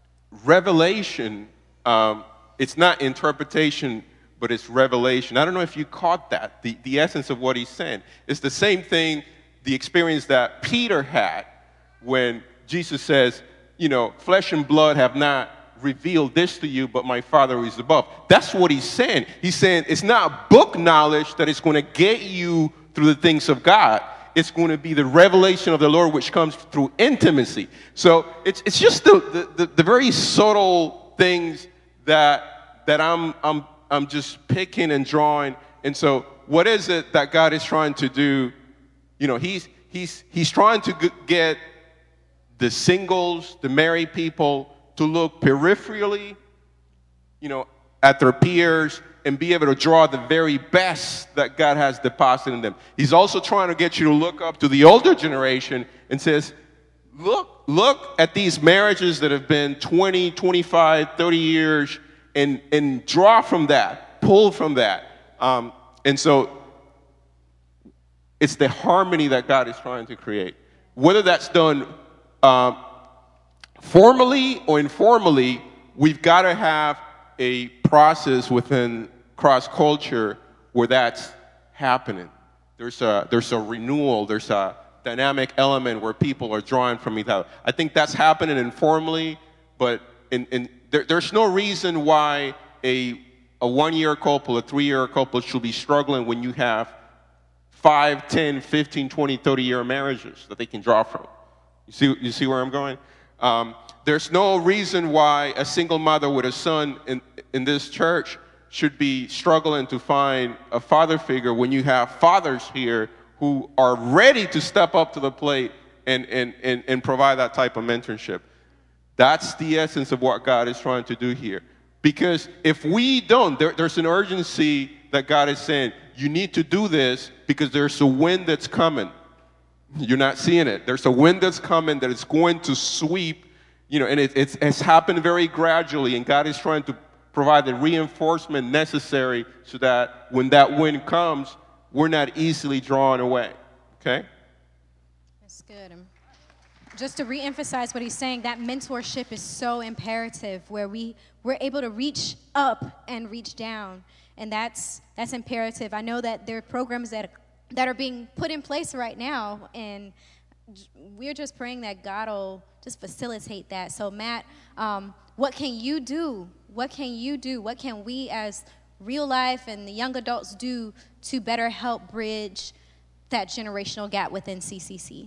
revelation, um, it's not interpretation, but it's revelation. I don't know if you caught that, the, the essence of what he's saying. It's the same thing, the experience that Peter had when Jesus says, you know, flesh and blood have not revealed this to you, but my Father who is above. That's what he's saying. He's saying it's not book knowledge that is going to get you through the things of God. It's going to be the revelation of the Lord, which comes through intimacy. So it's it's just the the, the very subtle things that that I'm I'm I'm just picking and drawing. And so what is it that God is trying to do? You know, he's he's he's trying to get the singles, the married people, to look peripherally, you know, at their peers and be able to draw the very best that God has deposited in them. He's also trying to get you to look up to the older generation and says, look, look at these marriages that have been twenty, twenty-five, thirty years and, and draw from that, pull from that. Um, and so it's the harmony that God is trying to create. Whether that's done um, formally or informally, we've got to have a process within cross-culture where that's happening. There's a, there's a renewal, there's a dynamic element where people are drawing from each other. I think that's happening informally, but in, in, there, there's no reason why a, a one-year couple, a three-year couple should be struggling when you have five, ten, fifteen, twenty, thirty-year marriages that they can draw from. You see, you see where I'm going? Um, there's no reason why a single mother with a son in, in this church should be struggling to find a father figure when you have fathers here who are ready to step up to the plate and, and, and, and provide that type of mentorship. That's the essence of what God is trying to do here. Because if we don't, there, there's an urgency that God is saying, you need to do this because there's a wind that's coming. You're not seeing it. There's a wind that's coming that is going to sweep, you know, and it, it's, it's happened very gradually, and God is trying to provide the reinforcement necessary so that when that wind comes, we're not easily drawn away, okay? That's good. Um, just to reemphasize what he's saying, that mentorship is so imperative, where we, we're able to reach up and reach down, and that's, that's imperative. I know that there are programs that that are being put in place right now, and we're just praying that God will just facilitate that. So, Matt, um, what can you do? What can you do? What can we as real life and the young adults do to better help bridge that generational gap within C C C?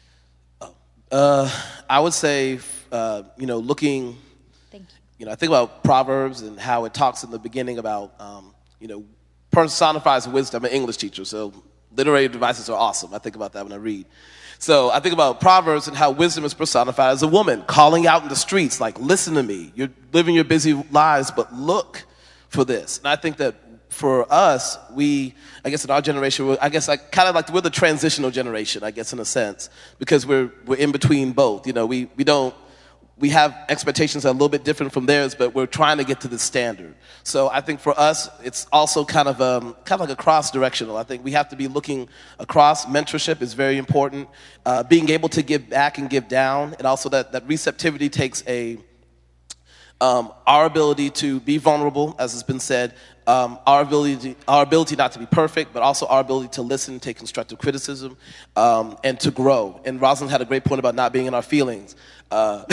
Uh, I would say, uh, you know, looking, Thank you. you know, I think about Proverbs and how it talks in the beginning about, um, you know, personifies wisdom. I'm an English teacher, so literary devices are awesome. I think about that when I read. So I think about Proverbs and how wisdom is personified as a woman calling out in the streets, like, listen to me. You're living your busy lives, but look for this. And I think that for us, we, I guess in our generation, I guess I kind of like, we're the transitional generation, I guess, in a sense, because we're we're in between both. You know, we, we don't, we have expectations that are a little bit different from theirs, but we're trying to get to the standard. So I think for us, it's also kind of um, kind of like a cross-directional. I think we have to be looking across. Mentorship is very important. Uh, being able to give back and give down, and also that, that receptivity takes a um, our ability to be vulnerable, as has been said, um, our ability our ability not to be perfect, but also our ability to listen, take constructive criticism, um, and to grow. And Rosalind had a great point about not being in our feelings. Uh,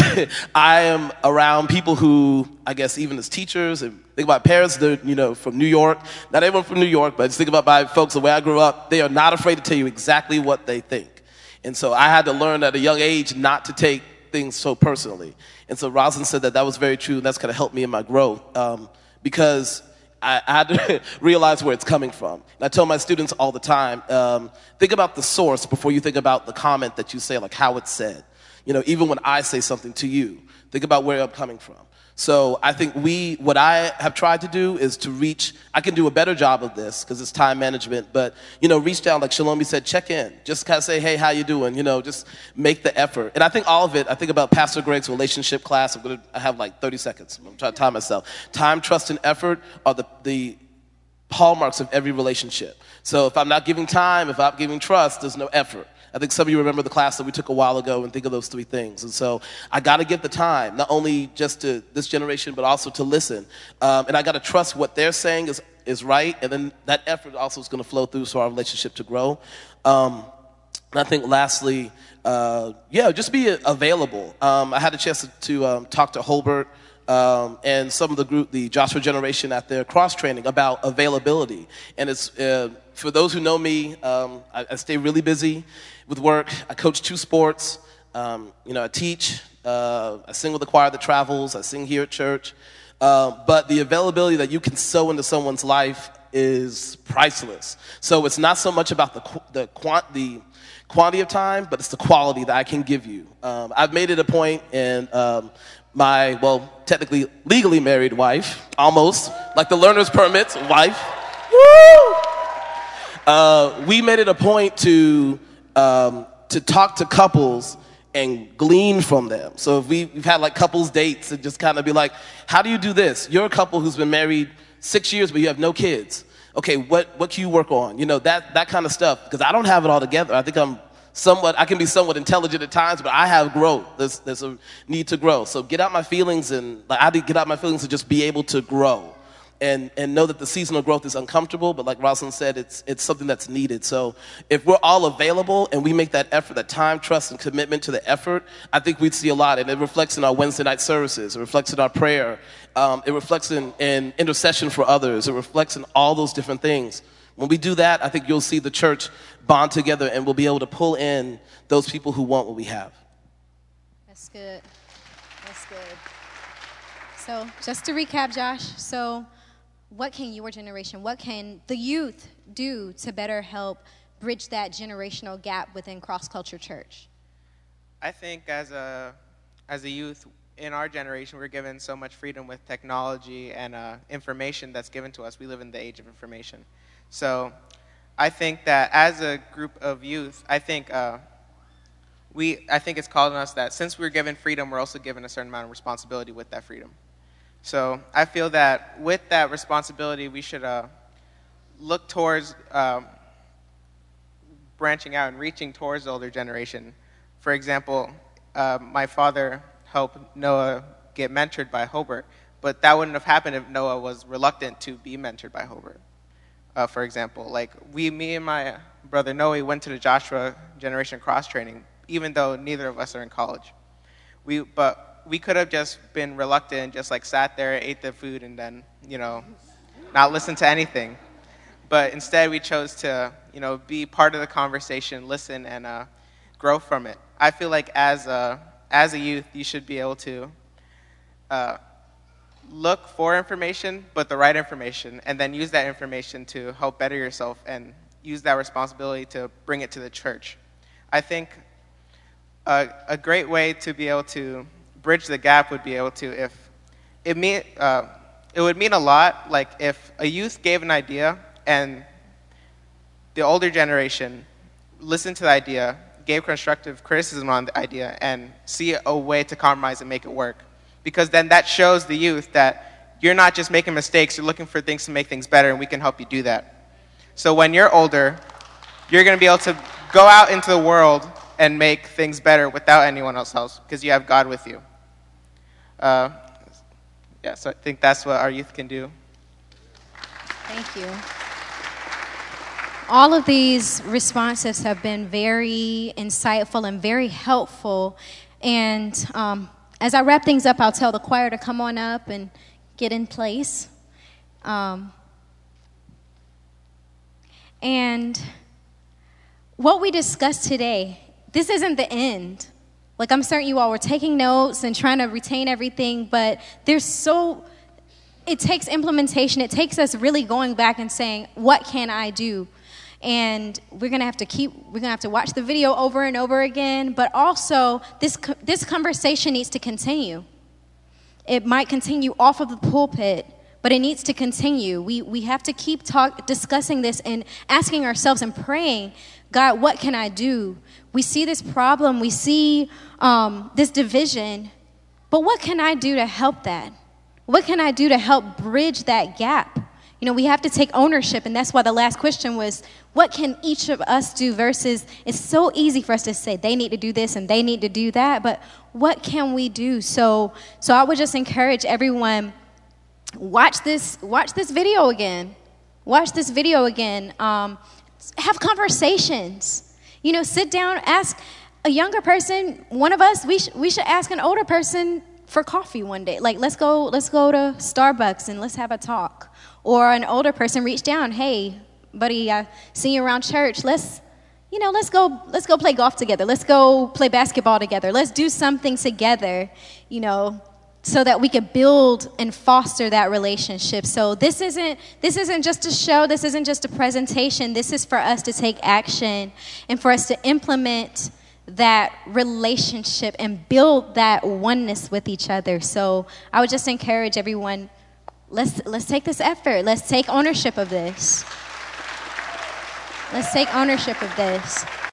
I am around people who, I guess, even as teachers, and think about parents, they're, you know, from New York. Not everyone from New York, but just think about my folks, the way I grew up, they are not afraid to tell you exactly what they think. And so I had to learn at a young age not to take things so personally. And so Rosalind said that that was very true, and that's kind of helped me in my growth, um, because I, I had to realize where it's coming from. And I tell my students all the time, um, think about the source before you think about the comment that you say, like how it's said. You know, even when I say something to you, think about where I'm coming from. So I think we, what I have tried to do is to reach, I can do a better job of this because it's time management, but, you know, reach down, like Shalomi said, check in. Just kind of say, hey, how you doing? You know, just make the effort. And I think all of it, I think about Pastor Greg's relationship class. I'm going to, I have like thirty seconds. I'm trying to time myself. Time, trust, and effort are the, the hallmarks of every relationship. So if I'm not giving time, if I'm not giving trust, there's no effort. I think some of you remember the class that we took a while ago and think of those three things. And so I got to give the time, not only just to this generation, but also to listen. Um, and I got to trust what they're saying is, is right. And then that effort also is going to flow through so our relationship to grow. Um, and I think lastly, uh, yeah, just be available. Um, I had a chance to, to um, talk to Holbert Um, and some of the group, the Joshua generation at their cross training about availability. And it's, uh, for those who know me, um, I, I stay really busy with work. I coach two sports. Um, you know, I teach. Uh, I sing with the choir that travels. I sing here at church. Uh, but the availability that you can sow into someone's life is priceless. So it's not so much about the the quant the quantity of time, but it's the quality that I can give you. Um, I've made it a point, and um, my, well, technically legally married wife, almost, like the learner's permit wife, woo! Uh, we made it a point to um, to talk to couples and glean from them. So if we, we've had like couples dates and just kind of be like, how do you do this? You're a couple who's been married six years, but you have no kids. Okay, what, what can you work on? You know, that, that kind of stuff, because I don't have it all together. I think I'm somewhat, I can be somewhat intelligent at times, but I have growth. There's, there's a need to grow. So get out my feelings, and like I did get out my feelings and just be able to grow. And, and know that the seasonal growth is uncomfortable, but like Rosalind said, it's, it's something that's needed. So if we're all available and we make that effort, that time, trust, and commitment to the effort, I think we'd see a lot. And it reflects in our Wednesday night services. It reflects in our prayer. Um, it reflects in, in intercession for others. It reflects in all those different things. When we do that, I think you'll see the church bond together, and we'll be able to pull in those people who want what we have. That's good. That's good. So just to recap, Josh, so what can your generation, what can the youth do to better help bridge that generational gap within Cross Culture Church? I think as a as a youth in our generation, we're given so much freedom with technology and uh, information that's given to us. We live in the age of information. So I think that as a group of youth, I think uh, we I think it's called on us that since we're given freedom, we're also given a certain amount of responsibility with that freedom. So I feel that with that responsibility, we should uh, look towards um, branching out and reaching towards the older generation. For example, uh, my father helped Noah get mentored by Hobart, but that wouldn't have happened if Noah was reluctant to be mentored by Hobart. Uh, for example, like we, me and my brother Noah went to the Joshua Generation Cross Training, even though neither of us are in college. We, but we could have just been reluctant and just like sat there, ate the food, and then, you know, not listen to anything. But instead we chose to, you know, be part of the conversation, listen, and uh, grow from it. I feel like as a, as a youth, you should be able to uh, look for information, but the right information, and then use that information to help better yourself and use that responsibility to bring it to the church. I think a, a great way to be able to bridge the gap would be able to, if it mean, uh, it would mean a lot, like if a youth gave an idea and the older generation listened to the idea, gave constructive criticism on the idea and see a way to compromise and make it work. Because then that shows the youth that you're not just making mistakes, you're looking for things to make things better, and we can help you do that. So when you're older, you're going to be able to go out into the world and make things better without anyone else, because you have God with you. Uh, yeah, so I think that's what our youth can do. Thank you. All of these responses have been very insightful and very helpful. And um, as I wrap things up, I'll tell the choir to come on up and get in place. Um, and what we discussed today, this isn't the end. Like, I'm certain you all were taking notes and trying to retain everything, but there's so, it takes implementation. It takes us really going back and saying, what can I do? And we're going to have to keep, we're going to have to watch the video over and over again, but also this, this conversation needs to continue. It might continue off of the pulpit, but it needs to continue. We, we have to keep talk, discussing this and asking ourselves and praying, God, what can I do? We see this problem, we see um, this division, but what can I do to help that? What can I do to help bridge that gap? You know, we have to take ownership, and that's why the last question was, what can each of us do versus it's so easy for us to say they need to do this and they need to do that, but what can we do? So, so I would just encourage everyone, watch this, watch this video again. Watch this video again. Um, have conversations. You know, sit down, ask a younger person, one of us, we, sh- we should ask an older person for coffee one day. Like, let's go, let's go to Starbucks and let's have a talk. Or an older person reach down, hey, buddy, I see you around church. Let's, you know, let's go, let's go play golf together. Let's go play basketball together. Let's do something together, you know, so that we could build and foster that relationship. So this isn't, this isn't just a show. This isn't just a presentation. This is for us to take action and for us to implement that relationship and build that oneness with each other. So I would just encourage everyone, let's let's take this effort. Let's take ownership of this. Let's take ownership of this.